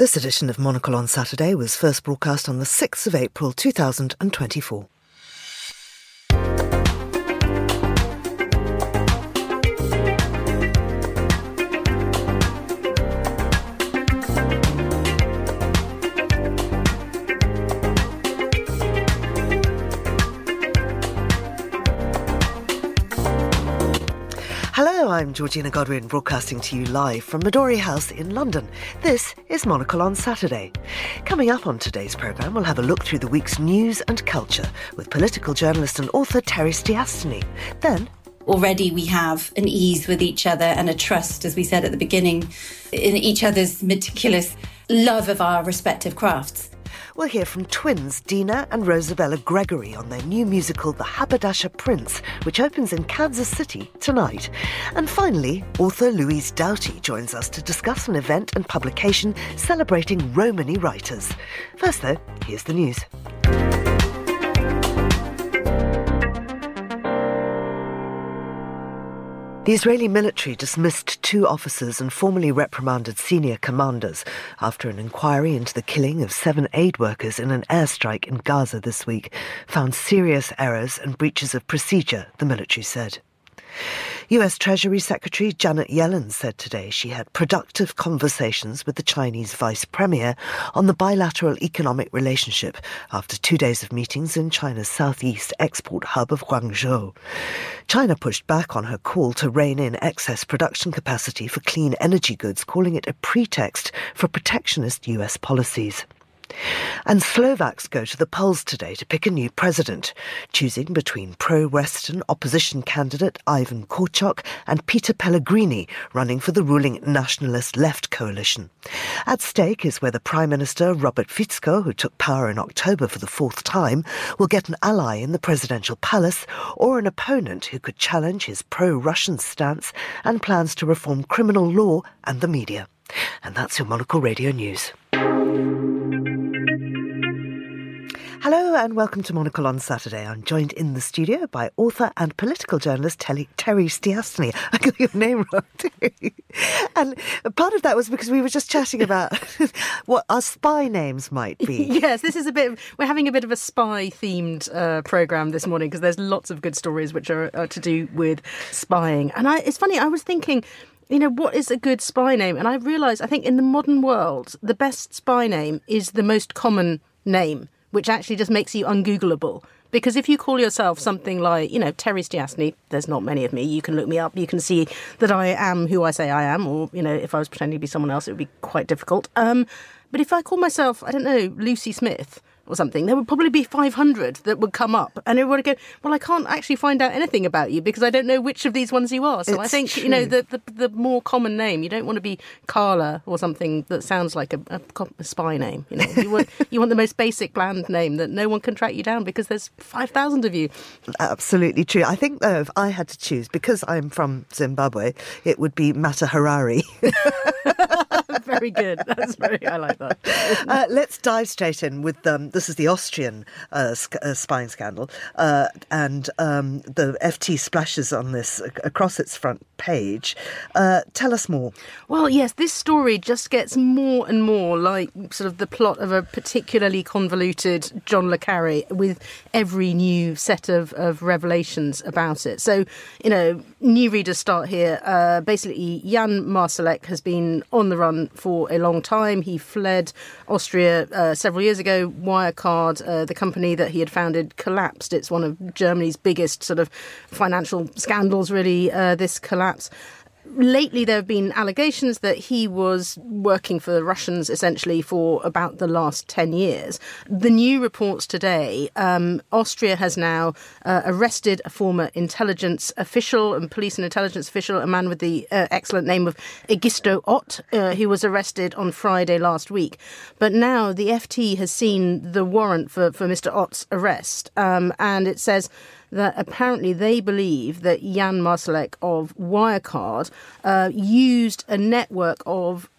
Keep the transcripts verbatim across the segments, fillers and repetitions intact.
This edition of Monocle on Saturday was first broadcast on the sixth of April two thousand twenty-four. Hello, I'm Georgina Godwin, broadcasting to you live from Midori House in London. This is Monocle on Saturday. Coming up on today's programme, we'll have a look through the week's news and culture with political journalist and author Terry Stiastny. Then, already we have an ease with each other and a trust, as we said at the beginning, in each other's meticulous love of our respective crafts. We'll hear from twins Dina and Rosabella Gregory on their new musical The Haberdasher Prince, which opens in Kansas City tonight. And finally, author Louise Doughty joins us to discuss an event and publication celebrating Romany writers. First, though, here's the news. The Israeli military dismissed two officers and formally reprimanded senior commanders after an inquiry into the killing of seven aid workers in an airstrike in Gaza this week found serious errors and breaches of procedure, the military said. U S Treasury Secretary Janet Yellen said today she had productive conversations with the Chinese Vice Premier on the bilateral economic relationship after two days of meetings in China's southeast export hub of Guangzhou. China pushed back on her call to rein in excess production capacity for clean energy goods, calling it a pretext for protectionist U S policies. And Slovaks go to the polls today to pick a new president, choosing between pro-Western opposition candidate Ivan Korčok and Peter Pellegrini, running for the ruling nationalist left coalition. At stake is whether Prime Minister Robert Fico, who took power in October for the fourth time, will get an ally in the presidential palace or an opponent who could challenge his pro-Russian stance and plans to reform criminal law and the media. And that's your Monocle Radio News. Hello and welcome to Monocle on Saturday. I'm joined in the studio by author and political journalist Terry, Terry Stiastny. I got your name wrong, Terry. And part of that was because we were just chatting about what our spy names might be. Yes, this is a bit, of, we're having a bit of a spy-themed uh, programme this morning because there's lots of good stories which are, are to do with spying. And I, it's funny, I was thinking, you know, what is a good spy name? And I realised, I think in the modern world, the best spy name is the most common name, which actually just makes you ungoogleable. Because if you call yourself something like, you know, Terry Stiastny, there's not many of me, you can look me up, you can see that I am who I say I am, or, you know, if I was pretending to be someone else, it would be quite difficult. Um, but if I call myself, I don't know, Lucy Smith or something, there would probably be five hundred that would come up. And everyone would go, well, I can't actually find out anything about you because I don't know which of these ones you are. So it's I think, true. you know, the, the the more common name, you don't want to be Carla or something that sounds like a, a, a spy name. You know, you want, you want the most basic, bland name that no one can track you down because there's five thousand of you. Absolutely true. I think, though, if I had to choose, because I'm from Zimbabwe, it would be Mata Harari. Very good. That's very, I like that. uh, let's dive straight in with, um, this is the Austrian uh, sc- uh, spying scandal, uh, and um, the F T splashes on this across its front page. Uh, tell us more. Well, yes, this story just gets more and more like sort of the plot of a particularly convoluted John le Carré with every new set of, of revelations about it. So, you know, new readers start here. Uh, basically, Jan Marsalek has been on the run for a long time. He fled Austria uh, several years ago. Wirecard, uh, the company that he had founded, collapsed. It's one of Germany's biggest sort of financial scandals, really, uh, this collapse. Lately, there have been allegations that he was working for the Russians, essentially, for about the last ten years. The new reports today, um, Austria has now uh, arrested a former intelligence official and police and intelligence official, a man with the uh, excellent name of Egisto Ott, uh, who was arrested on Friday last week. But now the F T has seen the warrant for, for Mister Ott's arrest, um, and it says that apparently they believe that Jan Marsalek of Wirecard uh, used a network of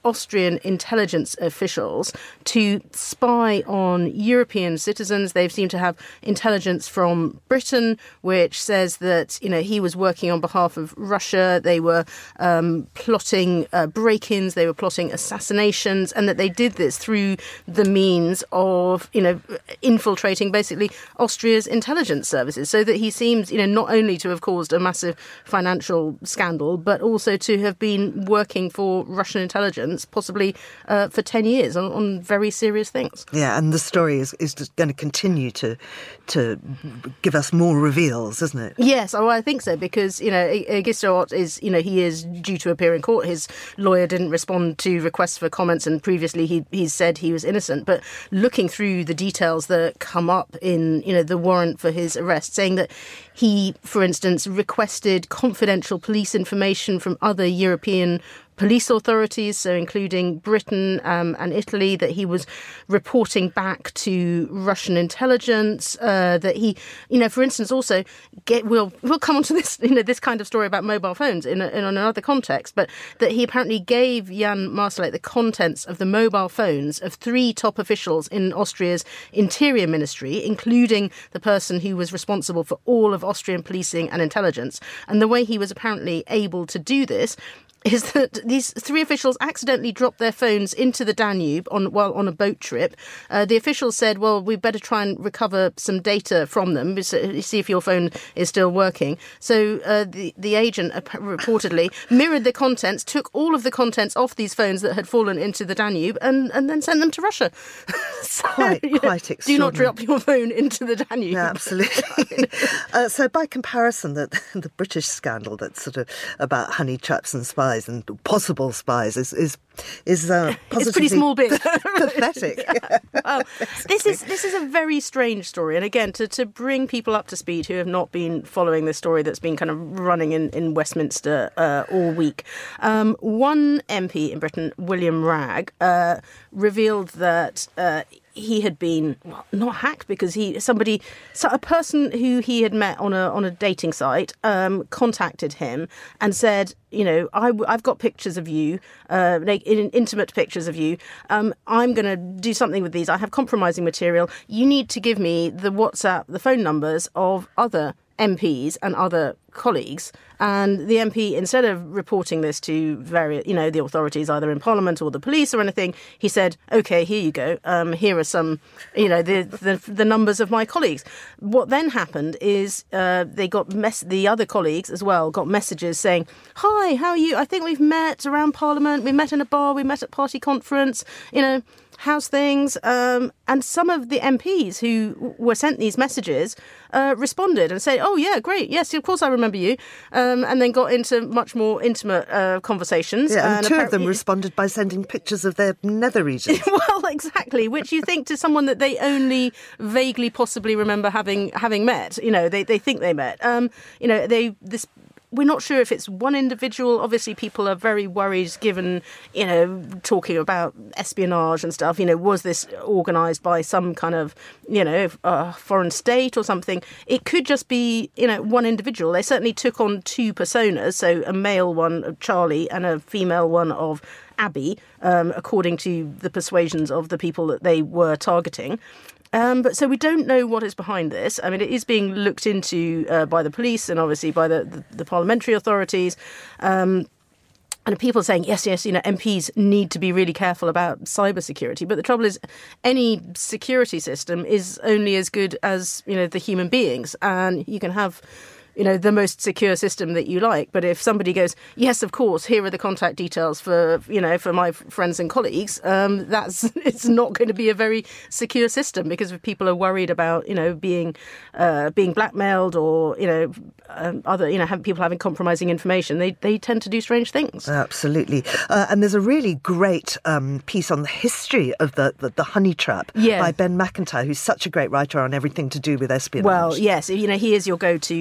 Austrian intelligence officials to spy on European citizens. They seem to have intelligence from Britain, which says that, you know, he was working on behalf of Russia. They were um, plotting uh, break-ins, they were plotting assassinations, and that they did this through the means of, you know, infiltrating basically Austria's intelligence services, so that he seems, you know, not only to have caused a massive financial scandal, but also to have been working for Russian intelligence, possibly uh, for ten years on, on very serious things. Yeah, and the story is, is just going to continue to to give us more reveals, isn't it? Yes, oh, I think so, because, you know, Egisto Ott is, you know, he is due to appear in court. His lawyer didn't respond to requests for comments, and previously he he's said he was innocent. But looking through the details that come up in, you know, the warrant for his arrest, saying that he, for instance, requested confidential police information from other European police authorities, so including Britain um, and Italy, that he was reporting back to Russian intelligence, uh, that he, you know, for instance, also get, we'll, we'll come on to this, you know, this kind of story about mobile phones in, a, in another context, but that he apparently gave Jan Marsalek the contents of the mobile phones of three top officials in Austria's interior ministry, including the person who was responsible for all of Austrian policing and intelligence. And the way he was apparently able to do this is that these three officials accidentally dropped their phones into the Danube on while on a boat trip. Uh, the officials said, well, we better try and recover some data from them, see if your phone is still working. So uh, the, the agent reportedly mirrored the contents, took all of the contents off these phones that had fallen into the Danube, and, and then sent them to Russia. So, quite, you know, quite extraordinary. Do not drop your phone into the Danube. Yeah, absolutely. uh, so by comparison, the, the British scandal that's sort of about honey traps and spies and possible spies is is is uh, positively it's pretty small bit pathetic. Yeah. Well, this is this is a very strange story, and again, to to bring people up to speed who have not been following this story that's been kind of running in in Westminster uh, all week. Um, one M P in Britain, William Ragg, uh, revealed that Uh, he had been, well, not hacked, because he somebody, so a person who he had met on a on a dating site um, contacted him and said, you know, I, I've got pictures of you, uh, like, intimate pictures of you. Um, I'm going to do something with these. I have compromising material. You need to give me the WhatsApp, the phone numbers of other M Ps and other colleagues. And the M P, instead of reporting this to various, you know, the authorities either in Parliament or the police or anything, he said, OK, here you go. Um, here are some, you know, the, the the numbers of my colleagues. What then happened is uh, they got mess- the other colleagues as well got messages saying, hi, how are you? I think we've met around Parliament. We met in a bar. We met at party conference. You know, how's things? Um, and some of the M Ps who were sent these messages uh, responded and said, oh, yeah, great. Yes, of course I remember you. Um, and then got into much more intimate uh, conversations. Yeah, and, and two of them responded by sending pictures of their nether regions. Well, exactly, which you think to someone that they only vaguely possibly remember having having met. You know, they, they think they met. Um, you know, they this... We're not sure if it's one individual. Obviously, people are very worried, given, you know, talking about espionage and stuff. You know, was this organised by some kind of, you know, uh, foreign state or something? It could just be, you know, one individual. They certainly took on two personas, so a male one of Charlie and a female one of Abby, um, according to the persuasions of the people that they were targeting. Um, but so we don't know what is behind this. I mean, it is being looked into uh, by the police and obviously by the, the, the parliamentary authorities. Um, and people are saying, yes, yes, you know, M Ps need to be really careful about cybersecurity. But the trouble is, any security system is only as good as, you know, the human beings. And you can have, you know, the most secure system that you like. But if somebody goes, yes, of course, here are the contact details for, you know, for my friends and colleagues, um, that's it's not going to be a very secure system, because if people are worried about, you know, being uh, being blackmailed or, you know, um, other, you know, have people having compromising information, they, they tend to do strange things. Absolutely. Uh, and there's a really great um, piece on the history of the, the, the honey trap yeah. by Ben McIntyre, who's such a great writer on everything to do with espionage. Well, yes, you know, he is your go-to person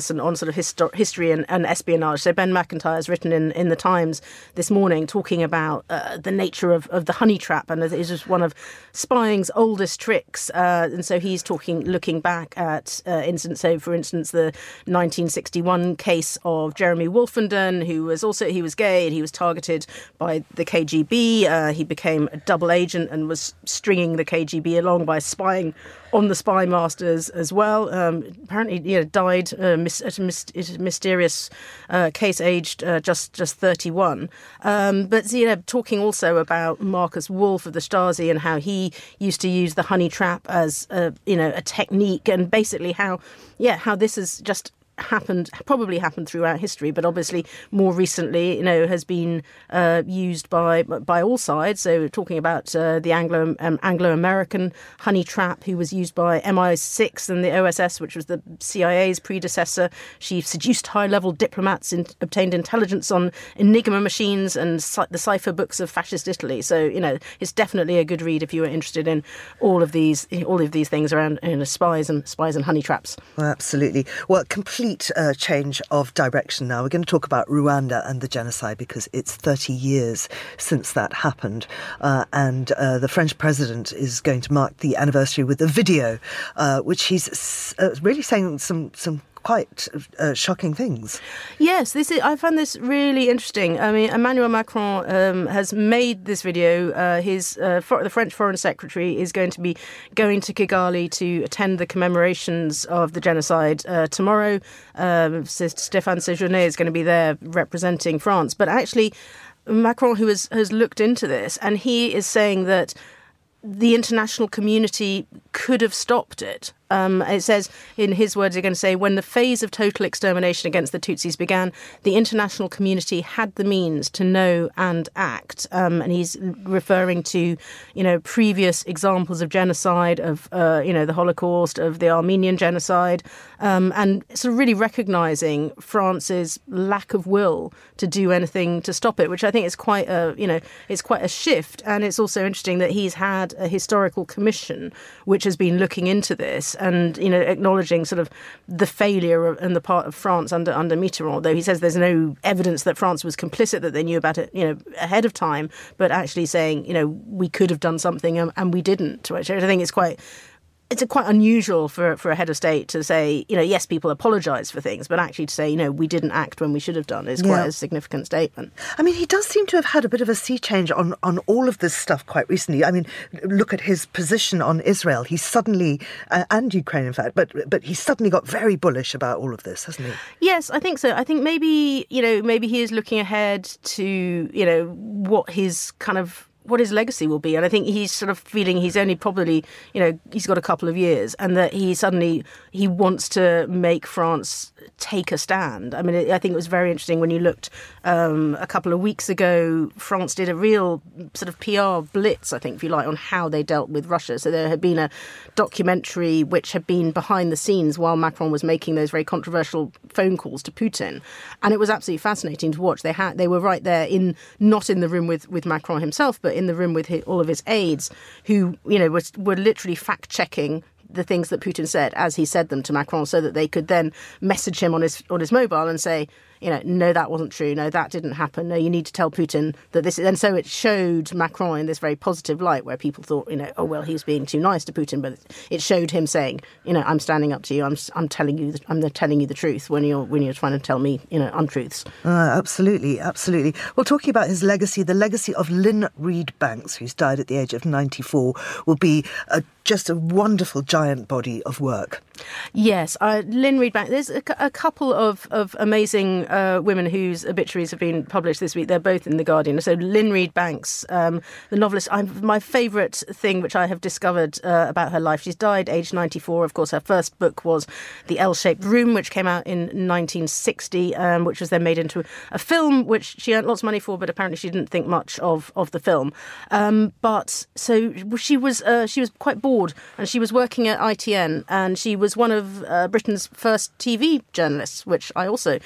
lesson on sort of histo- history and, and espionage. So Ben McIntyre has written in, in the Times this morning talking about uh, the nature of, of the honey trap, and it is just one of spying's oldest tricks. Uh, and so he's talking, looking back at uh, incidents. So, for instance, the nineteen sixty-one case of Jeremy Wolfenden, who was also he was gay and he was targeted by the K G B. Uh, he became a double agent and was stringing the K G B along by spying on the spy masters as well. Um, apparently, you know, died uh, mis- at a mis- mysterious uh, case, aged uh, just just thirty-one. Um, but you know, talking also about Marcus Wolf of the Stasi and how he used to use the honey trap as a, you know a technique, and basically how yeah how this is just happened, probably happened throughout history, but obviously more recently, you know, has been uh, used by by all sides. So we're talking about uh, the Anglo um, Anglo-American honey trap, who was used by M I six and the O S S, which was the C I A's predecessor. She seduced high-level diplomats, and obtained intelligence on Enigma machines and the cipher books of fascist Italy. So, you know, it's definitely a good read if you were interested in all of these all of these things around, you know, spies and spies and honey traps. Well, absolutely. Well, complete Uh, change of direction now. We're going to talk about Rwanda and the genocide because it's thirty years since that happened. Uh, and uh, the French president is going to mark the anniversary with a video, uh, which he's uh, really saying some some quite uh, shocking things. Yes, this is, I found this really interesting. I mean, Emmanuel Macron um, has made this video. Uh, his uh, for, the French Foreign Secretary is going to be going to Kigali to attend the commemorations of the genocide uh, tomorrow. Um, Stéphane Séjourné is going to be there representing France. But actually, Macron, who has, has looked into this, and he is saying that the international community could have stopped it. Um, it says, in his words, they're going to say, when the phase of total extermination against the Tutsis began, the international community had the means to know and act. Um, and he's referring to, you know, previous examples of genocide, of, uh, you know, the Holocaust, of the Armenian genocide, um, and sort of really recognising France's lack of will to do anything to stop it, which I think is quite a, you know, it's quite a shift. And it's also interesting that he's had a historical commission which has been looking into this, and, you know, acknowledging sort of the failure on the part of France under under Mitterrand, though he says there's no evidence that France was complicit, that they knew about it, you know, ahead of time, but actually saying, you know, we could have done something and, and we didn't, which I think is quite... It's a quite unusual for, for a head of state to say, you know, yes, people apologise for things, but actually to say, you know, we didn't act when we should have done is quite yeah. a significant statement. I mean, he does seem to have had a bit of a sea change on, on all of this stuff quite recently. I mean, look at his position on Israel. He's suddenly, uh, and Ukraine, in fact, but but he's suddenly got very bullish about all of this, hasn't he? Yes, I think so. I think maybe, you know, maybe he is looking ahead to, you know, what his kind of what his legacy will be. And I think he's sort of feeling he's only probably, you know, he's got a couple of years, and that he suddenly, he wants to make France take a stand. I mean, I think it was very interesting when you looked um, a couple of weeks ago, France did a real sort of P R blitz, I think, if you like, on how they dealt with Russia. So there had been a documentary which had been behind the scenes while Macron was making those very controversial phone calls to Putin. And it was absolutely fascinating to watch. They had, they were right there, in not in the room with, with Macron himself, but in the room with his, all of his aides, who, you know, were, were literally fact-checking the things that Putin said as he said them to Macron, so that they could then message him on his on his mobile and say, you know, no, that wasn't true. No, that didn't happen. No, you need to tell Putin that this is... And so it showed Macron in this very positive light, where people thought, you know, oh, well, he was being too nice to Putin. But it showed him saying, you know, I'm standing up to you. I'm I'm telling you, the, I'm telling you the truth when you're when you're trying to tell me, you know, untruths. Uh, absolutely, absolutely. Well, talking about his legacy, the legacy of Lynn Reid Banks, who's died at the age of ninety-four, will be a, just a wonderful giant body of work. Yes, uh, Lynn Reid Banks. There's a, a couple of, of amazing uh, women whose obituaries have been published this week. They're both in The Guardian. So Lynn Reid Banks, um, the novelist, I'm, my favourite thing which I have discovered uh, about her life, she's died aged ninety-four. Of course, her first book was The L-Shaped Room, which came out in nineteen sixty, um, which was then made into a film, which she earned lots of money for, but apparently she didn't think much of, of the film. Um, but so she was uh, she was quite bored, and she was working at I T N, and she was one of uh, Britain's first T V journalists, which I also uh,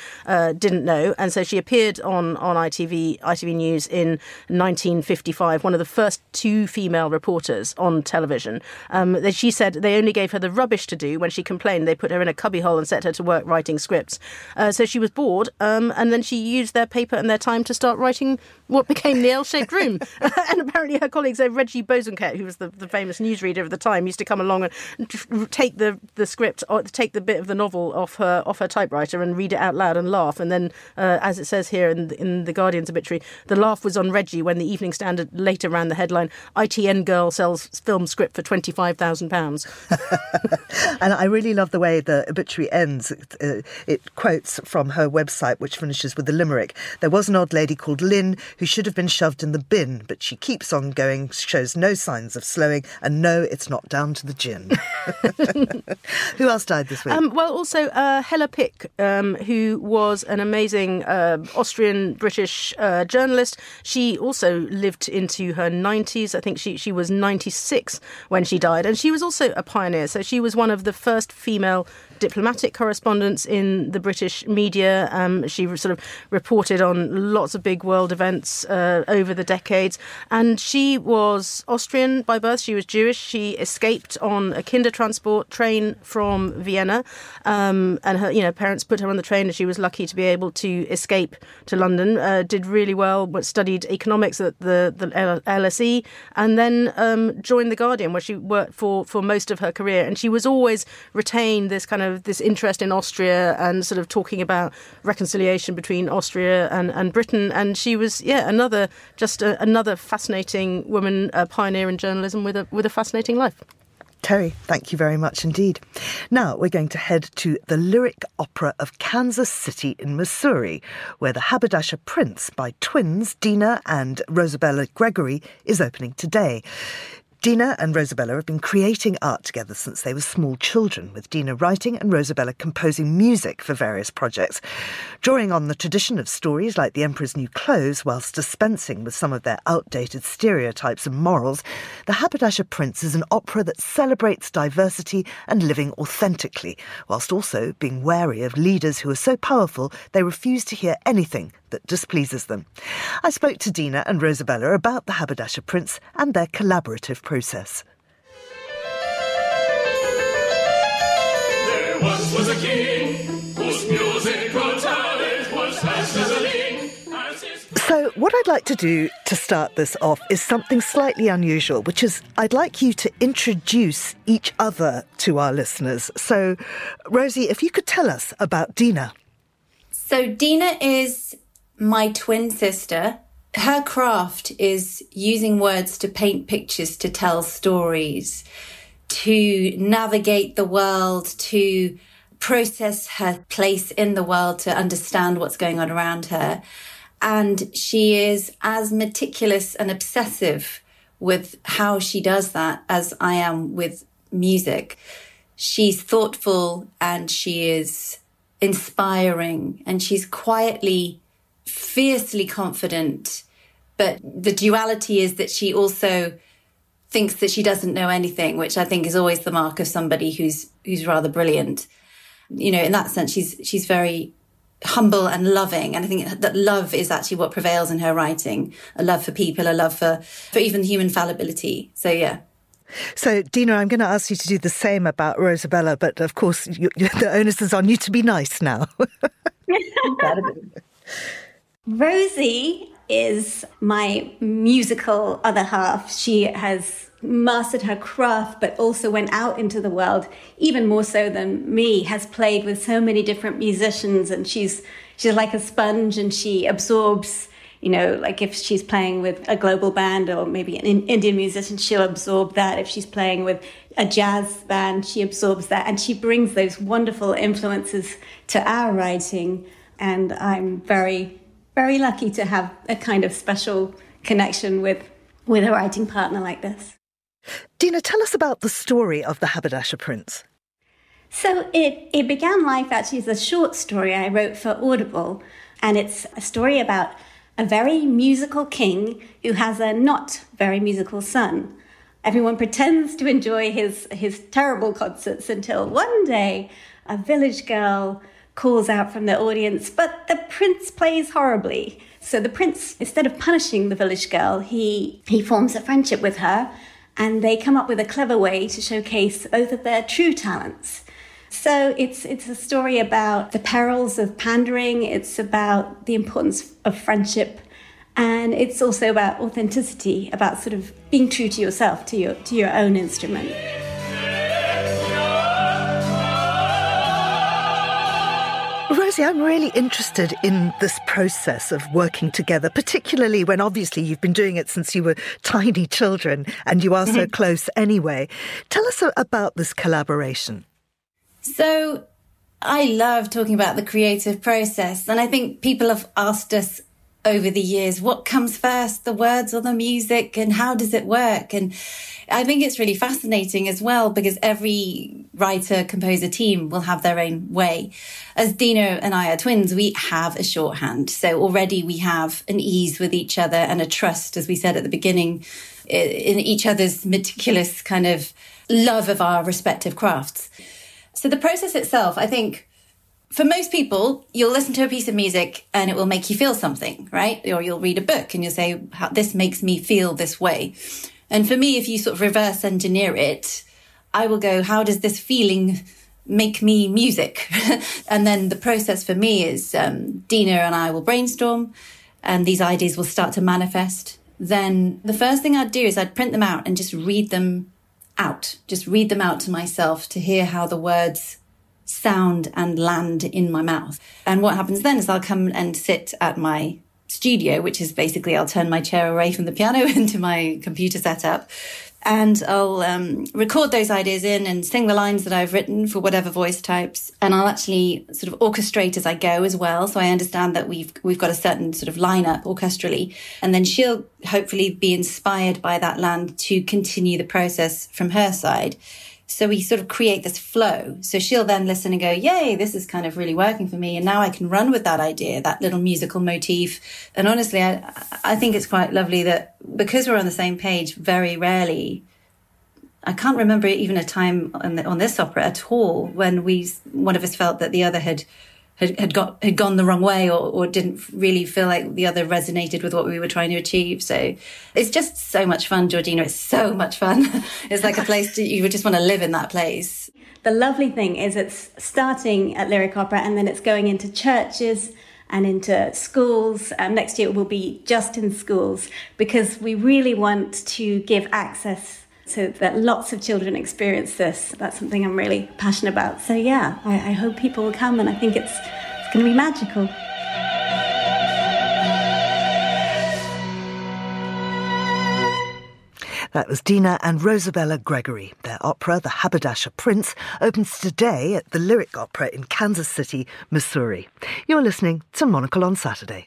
uh, didn't know. And so she appeared on, on I T V, I T V News in nineteen fifty-five, one of the first two female reporters on television. Um, she said they only gave her the rubbish to do. When she complained, they put her in a cubbyhole and set her to work writing scripts. Uh, so she was bored, um, and then she used their paper and their time to start writing what became the L-shaped room. And apparently her colleagues, uh, Reggie Bosanquet, who was the, the famous newsreader of the time, used to come along and take the, the script, or take the bit of the novel off her off her typewriter and read it out loud and laugh. And then, uh, as it says here in the, in the Guardian's obituary, the laugh was on Reggie when the Evening Standard later ran the headline, I T N girl sells film script for twenty-five thousand pounds. And I really love the way the obituary ends. It, it quotes from her website, which finishes with the limerick. There was an old lady called Lynn who should have been shoved in the bin, but she keeps on going, shows no signs of slowing, and no, it's not down to the gin. Who else died this week? Um, well, also uh, Hella Pick, um, who was an amazing uh, Austrian-British uh, journalist. She also lived into her nineties. I think she, she was ninety-six when she died, and she was also a pioneer. So she was one of the first female diplomatic correspondents in the British media. Um, she sort of reported on lots of big world events uh, over the decades. And she was Austrian by birth. She was Jewish. She escaped on a Kindertransport train from Vienna. Um, and her, you know, parents put her on the train, and she was lucky to be able to escape to London. Uh, did really well, but studied economics at the, the L S E, and then um, joined The Guardian, where she worked for, for most of her career. And she was always retained this kind of this interest in Austria and sort of talking about reconciliation between Austria and, and Britain. And she was, yeah, another just a, another fascinating woman, a pioneer in journalism with a with a fascinating life. Terry, thank you very much indeed. Now we're going to head to the Lyric Opera of Kansas City in Missouri, where The Haberdasher Prince by twins Dina and Rosabella Gregory is opening today. Dina and Rosabella have been creating art together since they were small children, with Dina writing and Rosabella composing music for various projects. Drawing on the tradition of stories like The Emperor's New Clothes, whilst dispensing with some of their outdated stereotypes and morals, The Haberdasher Prince is an opera that celebrates diversity and living authentically, whilst also being wary of leaders who are so powerful they refuse to hear anything that displeases them. I spoke to Dina and Rosabella about The Haberdasher Prince and their collaborative process. There once was a king whose musical talent was fast as a link. So what I'd like to do to start this off is something slightly unusual, which is I'd like you to introduce each other to our listeners. So, Rosie, if you could tell us about Dina. So Dina is my twin sister. Her craft is using words to paint pictures, to tell stories, to navigate the world, to process her place in the world, to understand what's going on around her. And she is as meticulous and obsessive with how she does that as I am with music. She's thoughtful and she is inspiring, and she's quietly fiercely confident, but the duality is that she also thinks that she doesn't know anything, which I think is always the mark of somebody who's who's rather brilliant. You know, in that sense, she's she's very humble and loving, and I think that love is actually what prevails in her writing. A love for people, a love for for even human fallibility. So yeah. So, Dina, I'm going to ask you to do the same about Rosabella, but of course, you, you, the onus is on you to be nice now. Rosie is my musical other half. She has mastered her craft, but also went out into the world, even more so than me, has played with so many different musicians, and she's she's like a sponge, and she absorbs, you know, like if she's playing with a global band or maybe an Indian musician, she'll absorb that. If she's playing with a jazz band, she absorbs that. And she brings those wonderful influences to our writing. And I'm very, very lucky to have a kind of special connection with, with a writing partner like this. Dina, tell us about the story of The Haberdasher Prince. So it, it began life actually as a short story I wrote for Audible. And it's a story about a very musical king who has a not very musical son. Everyone pretends to enjoy his, his terrible concerts until one day a village girl calls out from the audience, but the prince plays horribly. So the prince, instead of punishing the village girl, he, he forms a friendship with her, and they come up with a clever way to showcase both of their true talents. So it's it's a story about the perils of pandering, it's about the importance of friendship, and it's also about authenticity, about sort of being true to yourself, to your to your own instrument. Rosie, I'm really interested in this process of working together, particularly when obviously you've been doing it since you were tiny children and you are so close anyway. Tell us about this collaboration. So I love talking about the creative process, and I think people have asked us over the years, what comes first, the words or the music, and how does it work? And I think it's really fascinating as well, because every writer, composer team will have their own way. As Dina and I are twins, we have a shorthand. So already we have an ease with each other and a trust, as we said at the beginning, in each other's meticulous kind of love of our respective crafts. So the process itself, I think, for most people, you'll listen to a piece of music and it will make you feel something, right? Or you'll read a book and you'll say, this makes me feel this way. And for me, if you sort of reverse engineer it, I will go, how does this feeling make me music? And then the process for me is um, Dina and I will brainstorm and these ideas will start to manifest. Then the first thing I'd do is I'd print them out and just read them out, just read them out to myself to hear how the words sound and land in my mouth. And what happens then is I'll come and sit at my studio, which is basically I'll turn my chair away from the piano into my computer setup, and I'll um, record those ideas in and sing the lines that I've written for whatever voice types. And I'll actually sort of orchestrate as I go as well. So I understand that we've we've got a certain sort of lineup orchestrally. And then she'll hopefully be inspired by that land to continue the process from her side. So we sort of create this flow. So she'll then listen and go, yay, this is kind of really working for me. And now I can run with that idea, that little musical motif. And honestly, I, I think it's quite lovely that because we're on the same page, very rarely, I can't remember even a time on, the, on this opera at all when we, one of us felt that the other had had, had got had gone the wrong way or, or didn't really feel like the other resonated with what we were trying to achieve. So it's just so much fun, Georgina. It's so much fun. It's like a place to, you would just want to live in that place. The lovely thing is it's starting at Lyric Opera and then it's going into churches and into schools. Um, next year it will be just in schools because we really want to give access so that lots of children experience this. That's something I'm really passionate about. So yeah, I, I hope people will come and I think it's, it's going to be magical. That was Dina and Rosabella Gregory. Their opera, The Haberdasher Prince, opens today at the Lyric Opera in Kansas City, Missouri. You're listening to Monocle on Saturday.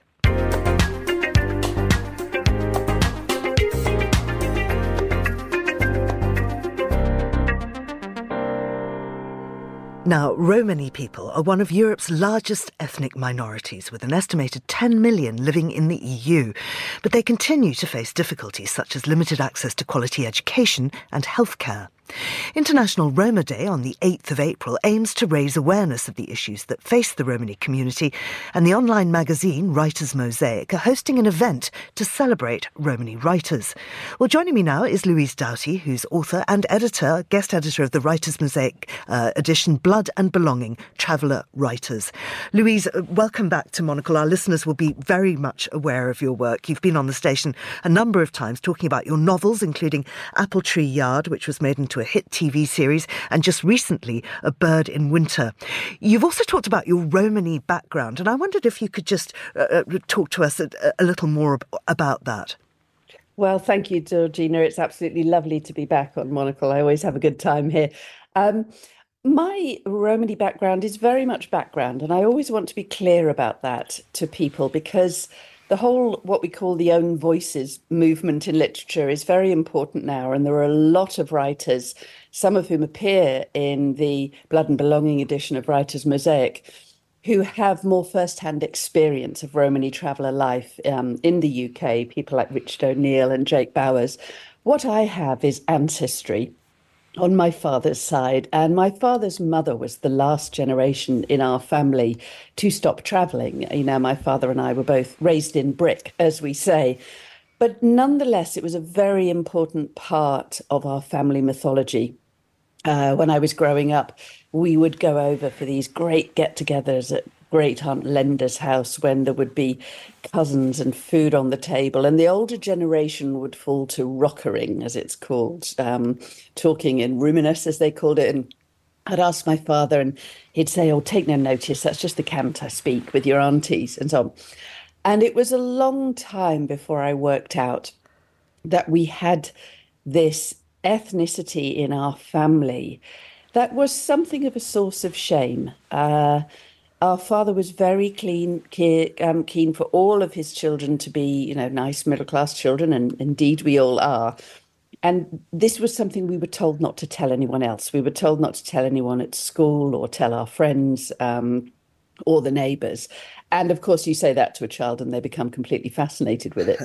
Now, Romani people are one of Europe's largest ethnic minorities, with an estimated ten million living in the E U. But they continue to face difficulties such as limited access to quality education and healthcare. International Roma Day on the eighth of April aims to raise awareness of the issues that face the Romani community, and the online magazine Writers Mosaic are hosting an event to celebrate Romani writers. Well, joining me now is Louise Doughty, who's author and editor, guest editor of the Writers Mosaic uh, edition Blood and Belonging, Traveller Writers. Louise, welcome back to Monocle. Our listeners will be very much aware of your work. You've been on the station a number of times talking about your novels, including Apple Tree Yard, which was made into a hit T V series, and just recently A Bird in Winter. You've also talked about your Romani background, and I wondered if you could just uh, talk to us a, a little more about that. Well, thank you, Georgina. It's absolutely lovely to be back on Monocle. I always have a good time here. Um, my Romani background is very much background, and I always want to be clear about that to people because the whole, what we call the own voices movement in literature is very important now. And there are a lot of writers, some of whom appear in the Blood and Belonging edition of Writers Mosaic, who have more first-hand experience of Romani traveller life um, in the U K, people like Richard O'Neill and Jake Bowers. What I have is ancestry. on my father's side. And my father's mother was the last generation in our family to stop traveling. You know, my father and I were both raised in brick, as we say. But nonetheless, it was a very important part of our family mythology. Uh, when I was growing up, we would go over for these great get-togethers at great Aunt Lenda's house when there would be cousins and food on the table. And the older generation would fall to rockering, as it's called, um, talking in ruminous, as they called it. And I'd ask my father, and he'd say, "Oh, take no notice. That's just the cant I speak with your aunties," and so on. And it was a long time before I worked out that we had this ethnicity in our family that was something of a source of shame. Uh, our father was very clean, keen, um, keen for all of his children to be, you know, nice middle-class children, and indeed we all are. And this was something we were told not to tell anyone else. We were told not to tell anyone at school or tell our friends um, or the neighbours. And of course, you say that to a child and they become completely fascinated with it.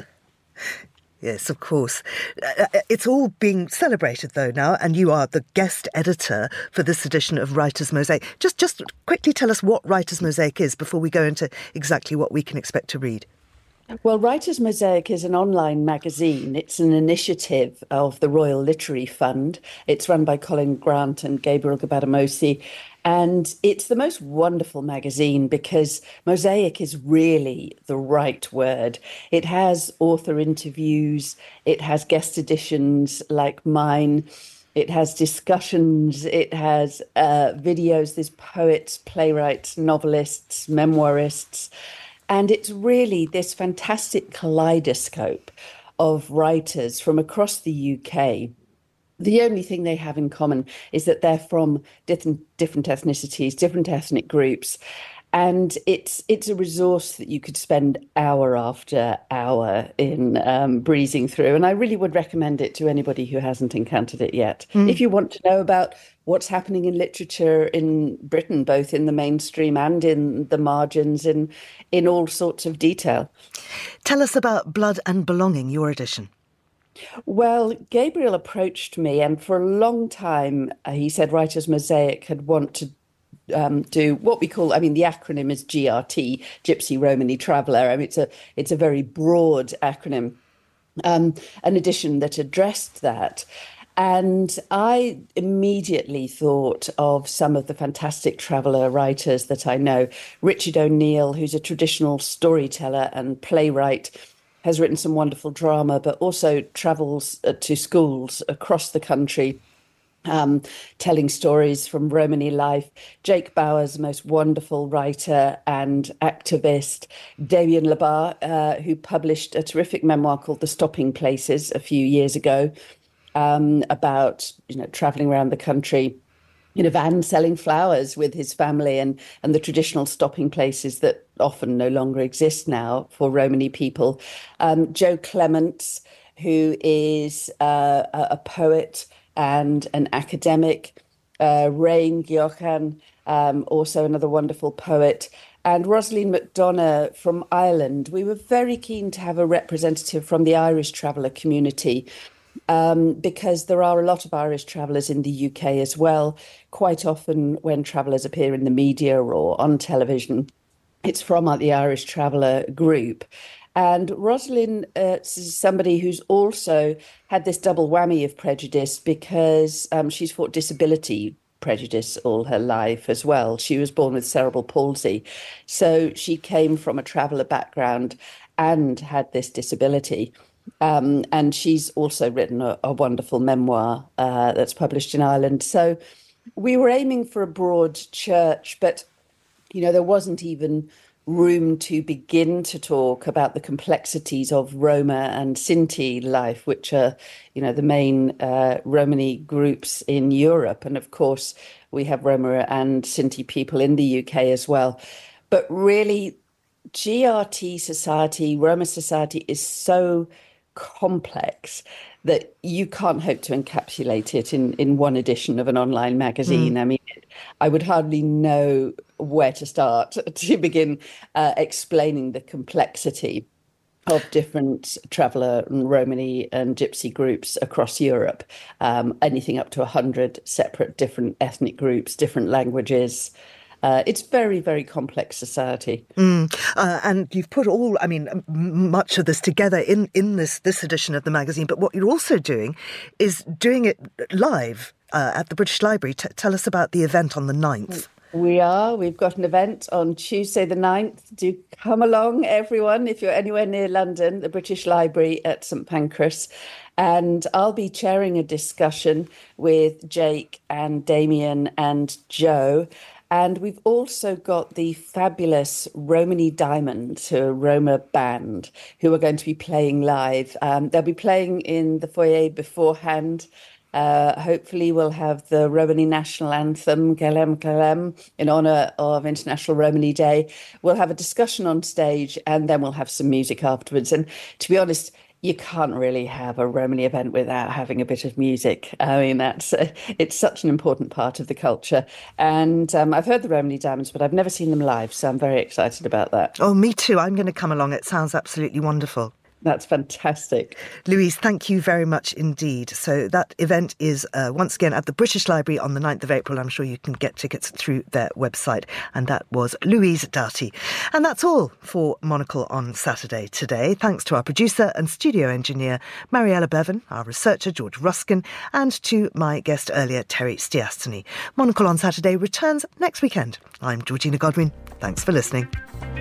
Yes, of course. Uh, It's all being celebrated, though, now, and you are the guest editor for this edition of Writer's Mosaic. Just, just quickly tell us what Writer's Mosaic is before we go into exactly what we can expect to read. Well, Writer's Mosaic is an online magazine. It's an initiative of the Royal Literary Fund. It's run by Colin Grant and Gabriel Gbadamosi. And it's the most wonderful magazine because mosaic is really the right word. It has author interviews, it has guest editions like mine, it has discussions, it has uh, videos. There's poets, playwrights, novelists, memoirists. And it's really this fantastic kaleidoscope of writers from across the U K. The only thing they have in common is that they're from different different ethnicities, different ethnic groups. And it's it's a resource that you could spend hour after hour in um, breezing through. And I really would recommend it to anybody who hasn't encountered it yet. Mm. If you want to know about what's happening in literature in Britain, both in the mainstream and in the margins, in, in all sorts of detail. Tell us about Blood and Belonging, your edition. Well, Gabriel approached me, and for a long time, uh, he said Writer's Mosaic had want to um, do what we call, I mean, the acronym is G R T, Gypsy Romany Traveller. I mean, it's a, it's a very broad acronym, um, an edition that addressed that. And I immediately thought of some of the fantastic traveller writers that I know. Richard O'Neill, who's a traditional storyteller and playwright, has written some wonderful drama, but also travels to schools across the country, um, telling stories from Romany life. Jake Bowers, the most wonderful writer and activist. Damien Labar, uh, who published a terrific memoir called The Stopping Places a few years ago, um, about, you know, traveling around the country in a van selling flowers with his family, and, and the traditional stopping places that often no longer exist now for Romany people. Um, Joe Clements, who is uh, a, a poet and an academic. Uh, Rain Geoghegan, um, also another wonderful poet. And Rosaleen McDonough from Ireland. We were very keen to have a representative from the Irish traveller community, Um, because there are a lot of Irish travellers in the U K as well. Quite often when travellers appear in the media or on television, it's from uh, the Irish Traveller group. And Rosaleen uh, is somebody who's also had this double whammy of prejudice because um, she's fought disability prejudice all her life as well. She was born with cerebral palsy. So she came from a traveller background and had this disability. Um, and she's also written a, a wonderful memoir uh, that's published in Ireland. So we were aiming for a broad church, but, you know, there wasn't even room to begin to talk about the complexities of Roma and Sinti life, which are, you know, the main uh, Romani groups in Europe. And of course, we have Roma and Sinti people in the U K as well. But really, G R T society, Roma society is so complex that you can't hope to encapsulate it in, in one edition of an online magazine. Mm. I mean, I would hardly know where to start to begin uh, explaining the complexity of different traveller and Romany and Gypsy groups across Europe, um, anything up to one hundred separate different ethnic groups, different languages. Uh, it's very, very complex society. Mm. Uh, and you've put all, I mean, m- much of this together in, in this, this edition of the magazine. But what you're also doing is doing it live uh, at the British Library. T- tell us about the event on the ninth. We are. We've got an event on Tuesday the ninth. Do come along, everyone, if you're anywhere near London, the British Library at St Pancras. And I'll be chairing a discussion with Jake and Damien and Joe. And we've also got the fabulous Romany Diamonds, who are a Roma band, who are going to be playing live. Um, they'll be playing in the foyer beforehand. Uh, hopefully we'll have the Romany national anthem, Kelem Kelem, in honour of International Romany Day. We'll have a discussion on stage, and then we'll have some music afterwards. And to be honest, you can't really have a Romany event without having a bit of music. I mean, that's uh, it's such an important part of the culture. And um, I've heard the Romany Diamonds, but I've never seen them live, so I'm very excited about that. Oh, me too. I'm going to come along. It sounds absolutely wonderful. That's fantastic. Louise, thank you very much indeed. So that event is uh, once again at the British Library on the ninth of April. I'm sure you can get tickets through their website. And that was Louise Doughty. And that's all for Monocle on Saturday today. Thanks to our producer and studio engineer, Mariella Bevan, our researcher, George Ruskin, and to my guest earlier, Terry Stiastany. Monocle on Saturday returns next weekend. I'm Georgina Godwin. Thanks for listening.